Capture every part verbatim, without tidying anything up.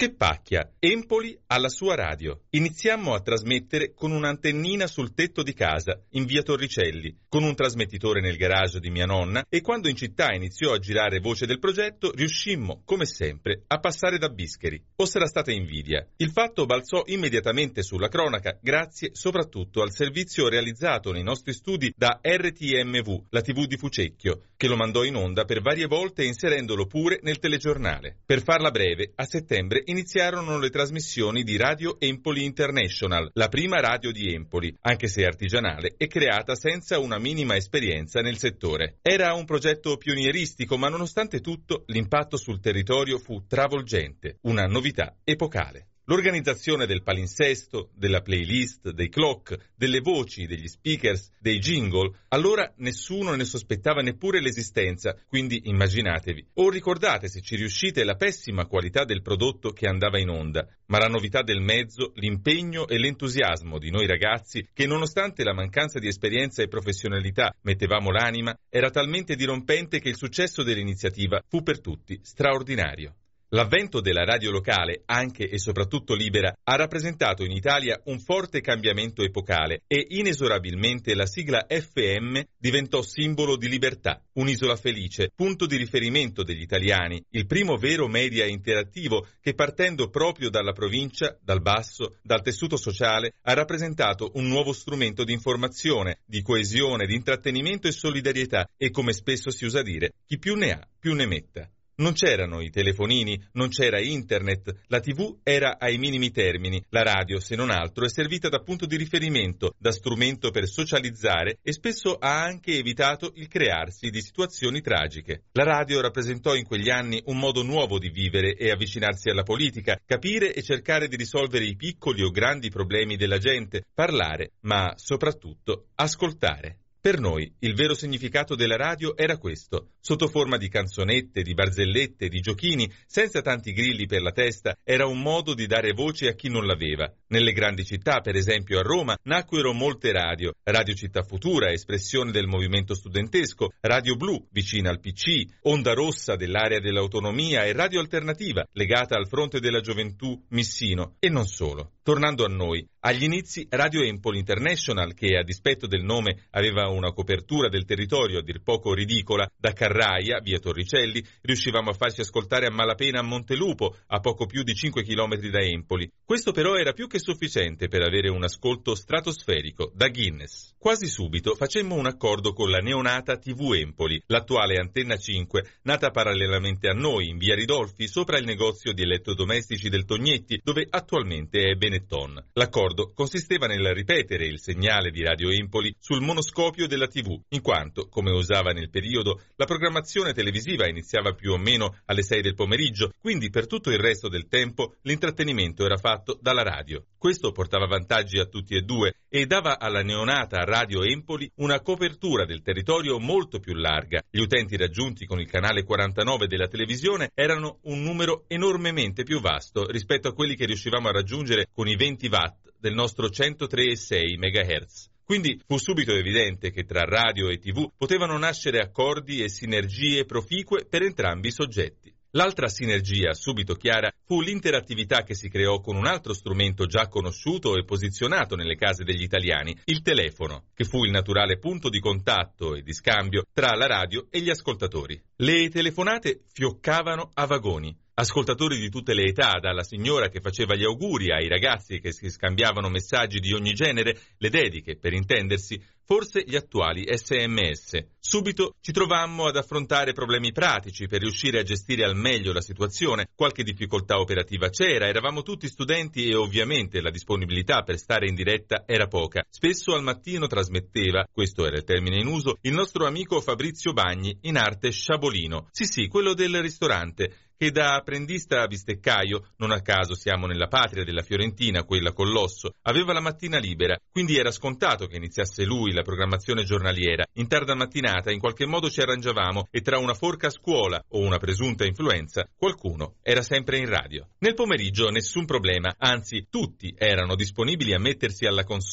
Che pacchia! Empoli alla sua radio. Iniziammo a trasmettere con un'antennina sul tetto di casa, in via Torricelli, con un trasmettitore nel garage di mia nonna e quando in città iniziò a girare voce del progetto, riuscimmo, come sempre, a passare da Bischeri. O sarà stata invidia. Il fatto balzò immediatamente sulla cronaca, grazie soprattutto al servizio realizzato nei nostri studi da R T M V, la tivù di Fucecchio, che lo mandò in onda per varie volte inserendolo pure nel telegiornale. Per farla breve, a settembre iniziarono le trasmissioni di Radio Empoli International, la prima radio di Empoli, anche se artigianale e creata senza una minima esperienza nel settore. Era un progetto pionieristico, ma nonostante tutto l'impatto sul territorio fu travolgente, una novità epocale. L'organizzazione del palinsesto, della playlist, dei clock, delle voci, degli speakers, dei jingle, allora nessuno ne sospettava neppure l'esistenza, quindi immaginatevi. O ricordate, se ci riuscite, la pessima qualità del prodotto che andava in onda, ma la novità del mezzo, l'impegno e l'entusiasmo di noi ragazzi che, nonostante la mancanza di esperienza e professionalità, mettevamo l'anima, era talmente dirompente che il successo dell'iniziativa fu per tutti straordinario. L'avvento della radio locale, anche e soprattutto libera, ha rappresentato in Italia un forte cambiamento epocale e inesorabilmente la sigla F M diventò simbolo di libertà, un'isola felice, punto di riferimento degli italiani, il primo vero media interattivo che, partendo proprio dalla provincia, dal basso, dal tessuto sociale, ha rappresentato un nuovo strumento di informazione, di coesione, di intrattenimento e solidarietà e, come spesso si usa dire, chi più ne ha più ne metta. Non c'erano i telefonini, non c'era internet, la tivù era ai minimi termini, la radio, se non altro, è servita da punto di riferimento, da strumento per socializzare e spesso ha anche evitato il crearsi di situazioni tragiche. La radio rappresentò in quegli anni un modo nuovo di vivere e avvicinarsi alla politica, capire e cercare di risolvere i piccoli o grandi problemi della gente, parlare, ma soprattutto ascoltare. Per noi il vero significato della radio era questo, sotto forma di canzonette, di barzellette, di giochini, senza tanti grilli per la testa, era un modo di dare voce a chi non l'aveva. Nelle grandi città, per esempio a Roma, nacquero molte radio, Radio Città Futura, espressione del movimento studentesco, Radio Blu, vicina al P C, Onda Rossa dell'area dell'autonomia e Radio Alternativa, legata al Fronte della Gioventù Missino, e non solo. Tornando a noi, agli inizi Radio Empoli International, che a dispetto del nome aveva una copertura del territorio a dir poco ridicola, da Carraia, via Torricelli, riuscivamo a farci ascoltare a malapena a Montelupo, a poco più di cinque chilometri da Empoli. Questo però era più che sufficiente per avere un ascolto stratosferico, da Guinness. Quasi subito facemmo un accordo con la neonata tivù Empoli, l'attuale Antenna cinque, nata parallelamente a noi, in via Ridolfi, sopra il negozio di elettrodomestici del Tognetti, dove attualmente è Benetton. L'accordo consisteva nel ripetere il segnale di Radio Empoli sul monoscopio della tivù, in quanto, come usava nel periodo, la programmazione televisiva iniziava più o meno alle sei del pomeriggio, quindi per tutto il resto del tempo l'intrattenimento era fatto dalla radio. Questo portava vantaggi a tutti e due e dava alla neonata Radio Empoli una copertura del territorio molto più larga. Gli utenti raggiunti con il canale quarantanove della televisione erano un numero enormemente più vasto rispetto a quelli che riuscivamo a raggiungere con i venti watt del nostro centotré virgola sei megahertz. Quindi fu subito evidente che tra radio e tivù potevano nascere accordi e sinergie proficue per entrambi i soggetti. L'altra sinergia, subito chiara, fu l'interattività che si creò con un altro strumento già conosciuto e posizionato nelle case degli italiani, il telefono, che fu il naturale punto di contatto e di scambio tra la radio e gli ascoltatori. Le telefonate fioccavano a vagoni. Ascoltatori di tutte le età, dalla signora che faceva gli auguri ai ragazzi che si scambiavano messaggi di ogni genere, le dediche, per intendersi, forse gli attuali S M S. Subito ci trovammo ad affrontare problemi pratici per riuscire a gestire al meglio la situazione. Qualche difficoltà operativa c'era, eravamo tutti studenti e ovviamente la disponibilità per stare in diretta era poca. Spesso al mattino trasmetteva, questo era il termine in uso, il nostro amico Fabrizio Bagni, in arte Sciabolino. Sì sì, quello del ristorante, che da apprendista a bisteccaio, non a caso siamo nella patria della Fiorentina, quella con l'osso, aveva la mattina libera, quindi era scontato che iniziasse lui la programmazione giornaliera. In tarda mattinata in qualche modo ci arrangiavamo e tra una forca a scuola o una presunta influenza, qualcuno era sempre in radio. Nel pomeriggio nessun problema, anzi tutti erano disponibili a mettersi alla console.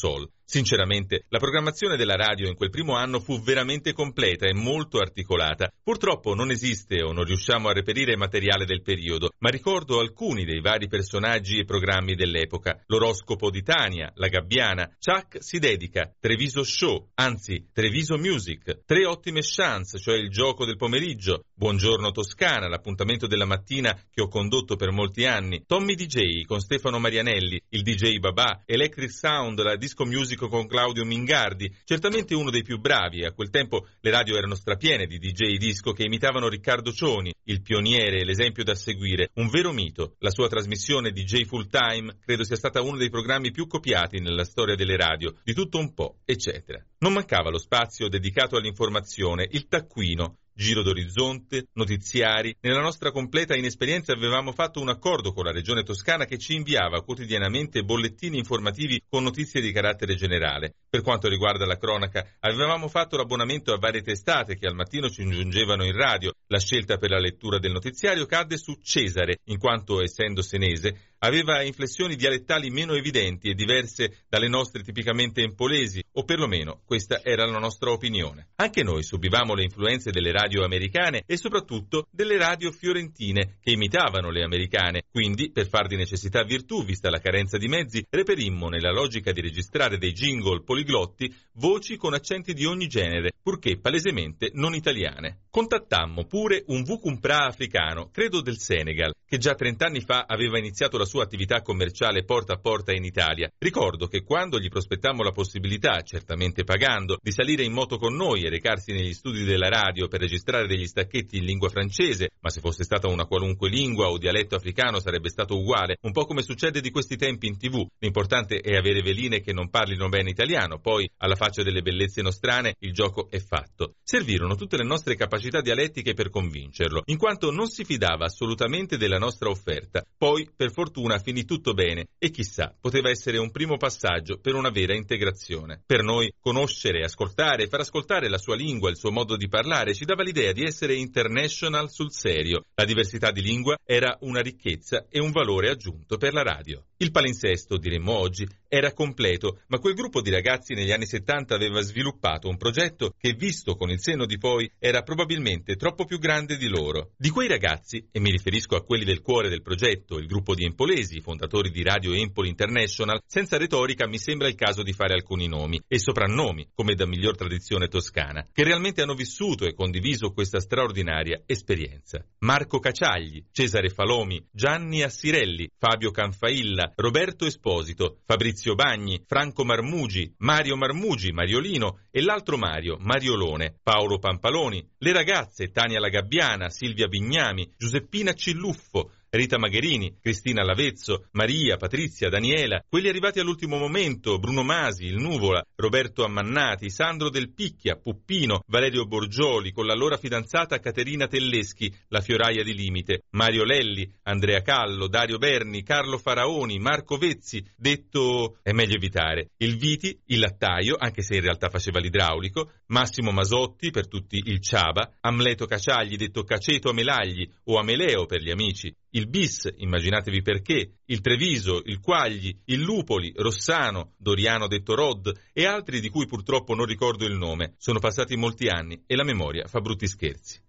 Sinceramente, la programmazione della radio in quel primo anno fu veramente completa e molto articolata. Purtroppo non esiste o non riusciamo a reperire materiale del periodo, ma ricordo alcuni dei vari personaggi e programmi dell'epoca. L'oroscopo di Tania, La Gabbiana, Chuck si dedica, Treviso Show, anzi Treviso Music, Tre ottime chance, cioè il gioco del pomeriggio, Buongiorno Toscana, l'appuntamento della mattina che ho condotto per molti anni, Tommy D J con Stefano Marianelli, il D J Babà, Electric Sound, la disco music con Claudio Mingardi, certamente uno dei più bravi. A quel tempo le radio erano strapiene di D J disco che imitavano Riccardo Cioni, il pioniere e l'esempio da seguire, un vero mito. La sua trasmissione D J Full Time credo sia stata uno dei programmi più copiati nella storia delle radio, di tutto un po', eccetera. Non mancava lo spazio dedicato all'informazione, il taccuino, giro d'orizzonte, notiziari. Nella nostra completa inesperienza avevamo fatto un accordo con la Regione Toscana che ci inviava quotidianamente bollettini informativi con notizie di carattere generale. Per quanto riguarda la cronaca, avevamo fatto l'abbonamento a varie testate che al mattino ci giungevano in radio. La scelta per la lettura del notiziario cadde su Cesare, in quanto, essendo senese, aveva inflessioni dialettali meno evidenti e diverse dalle nostre tipicamente empolesi, o perlomeno questa era la nostra opinione. Anche noi subivamo le influenze delle radio americane e soprattutto delle radio fiorentine che imitavano le americane, quindi per far di necessità virtù, vista la carenza di mezzi, reperimmo nella logica di registrare dei jingle poliglotti voci con accenti di ogni genere, purché palesemente non italiane. Contattammo pure un Vukumpra africano, credo del Senegal, che già trent'anni fa aveva iniziato la sua attività commerciale porta a porta in Italia. Ricordo che quando gli prospettammo la possibilità, certamente pagando, di salire in moto con noi e recarsi negli studi della radio per registrare degli stacchetti in lingua francese, ma se fosse stata una qualunque lingua o dialetto africano sarebbe stato uguale, un po' come succede di questi tempi in tv. L'importante è avere veline che non parlino bene italiano, poi alla faccia delle bellezze nostrane il gioco è fatto. Servirono tutte le nostre capacità dialettiche per convincerlo, in quanto non si fidava assolutamente della nostra offerta. Poi, per fortuna, finì tutto bene e chissà, poteva essere un primo passaggio per una vera integrazione. Per noi, conoscere, ascoltare, far ascoltare la sua lingua, il suo modo di parlare, ci dava l'idea di essere international sul serio. La diversità di lingua era una ricchezza e un valore aggiunto per la radio. Il palinsesto, diremmo oggi, era completo, ma quel gruppo di ragazzi negli anni settanta aveva sviluppato un progetto che, visto con il senno di poi, era probabilmente troppo più grande di loro. Di quei ragazzi, e mi riferisco a quelli del cuore del progetto, il gruppo di empolesi, fondatori di Radio Empoli International, senza retorica mi sembra il caso di fare alcuni nomi e soprannomi, come da miglior tradizione toscana, che realmente hanno vissuto e condiviso questa straordinaria esperienza. Marco Caciagli, Cesare Falomi, Gianni Assirelli, Fabio Canfailla, Roberto Esposito, Fabrizio Bagni, Franco Marmugi, Mario Marmugi, Mariolino e l'altro Mario, Mariolone, Paolo Pampaloni, le ragazze Tania La Gabbiana, Silvia Bignami, Giuseppina Cilluffo, Rita Magherini, Cristina Lavezzo, Maria, Patrizia, Daniela, quelli arrivati all'ultimo momento, Bruno Masi, il Nuvola, Roberto Ammannati, Sandro Del Picchia, Puppino, Valerio Borgioli, con l'allora fidanzata Caterina Telleschi, la fioraia di Limite, Mario Lelli, Andrea Callo, Dario Berni, Carlo Faraoni, Marco Vezzi, detto è meglio evitare, il Viti, il lattaio, anche se in realtà faceva l'idraulico, Massimo Masotti, per tutti il Ciaba, Amleto Caciagli, detto Caceto Amelagli o Ameleo per gli amici, il Bis, immaginatevi perché, il Treviso, il Quagli, il Lupoli, Rossano, Doriano detto Rod e altri di cui purtroppo non ricordo il nome. Sono passati molti anni e la memoria fa brutti scherzi.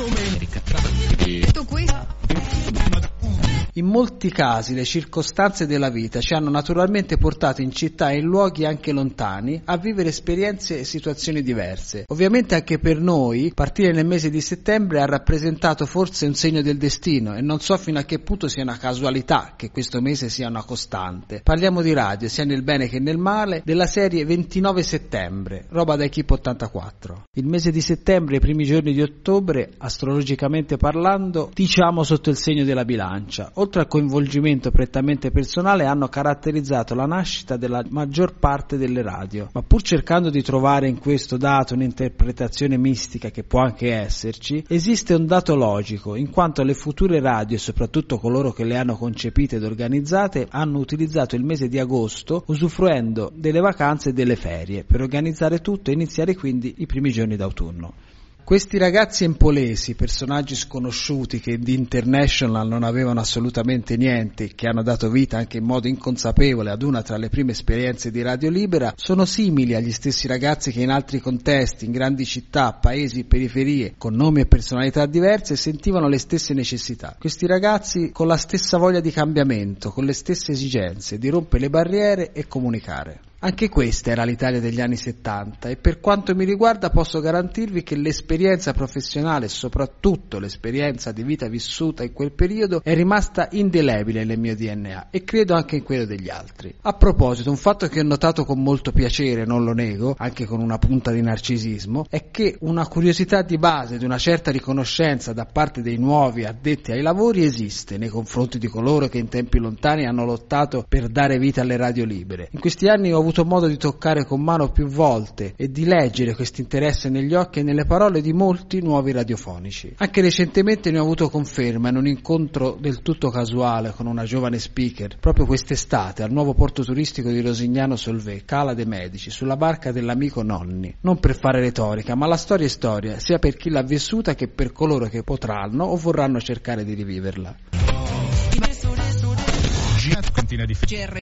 Detto questo, in molti casi le circostanze della vita ci hanno naturalmente portato in città e in luoghi anche lontani a vivere esperienze e situazioni diverse. Ovviamente anche per noi partire nel mese di settembre ha rappresentato forse un segno del destino e non so fino a che punto sia una casualità che questo mese sia una costante. Parliamo di radio, sia nel bene che nel male, della serie ventinove settembre, roba da Equipe ottantaquattro. Il mese di settembre e i primi giorni di ottobre, astrologicamente parlando, diciamo sotto il segno della bilancia. Oltre al coinvolgimento prettamente personale, hanno caratterizzato la nascita della maggior parte delle radio, ma pur cercando di trovare in questo dato un'interpretazione mistica che può anche esserci, esiste un dato logico, in quanto le future radio e soprattutto coloro che le hanno concepite ed organizzate hanno utilizzato il mese di agosto usufruendo delle vacanze e delle ferie per organizzare tutto e iniziare quindi i primi giorni d'autunno. Questi ragazzi empolesi, personaggi sconosciuti che di International non avevano assolutamente niente, che hanno dato vita anche in modo inconsapevole ad una tra le prime esperienze di Radio Libera, sono simili agli stessi ragazzi che in altri contesti, in grandi città, paesi, periferie, con nomi e personalità diverse, sentivano le stesse necessità. Questi ragazzi con la stessa voglia di cambiamento, con le stesse esigenze, di rompere le barriere e comunicare. Anche questa era l'Italia degli anni settanta e per quanto mi riguarda posso garantirvi che l'esperienza professionale e soprattutto l'esperienza di vita vissuta in quel periodo è rimasta indelebile nel mio D N A e credo anche in quello degli altri. A proposito, un fatto che ho notato con molto piacere, non lo nego, anche con una punta di narcisismo, è che una curiosità di base, di una certa riconoscenza da parte dei nuovi addetti ai lavori esiste nei confronti di coloro che in tempi lontani hanno lottato per dare vita alle radio libere. In questi anni ho avuto modo di toccare con mano più volte e di leggere questo interesse negli occhi e nelle parole di molti nuovi radiofonici. Anche recentemente ne ho avuto conferma in un incontro del tutto casuale con una giovane speaker, proprio quest'estate al nuovo porto turistico di Rosignano Solvay, Cala dei Medici, sulla barca dell'amico Nonni. Non per fare retorica, ma la storia è storia, sia per chi l'ha vissuta che per coloro che potranno o vorranno cercare di riviverla.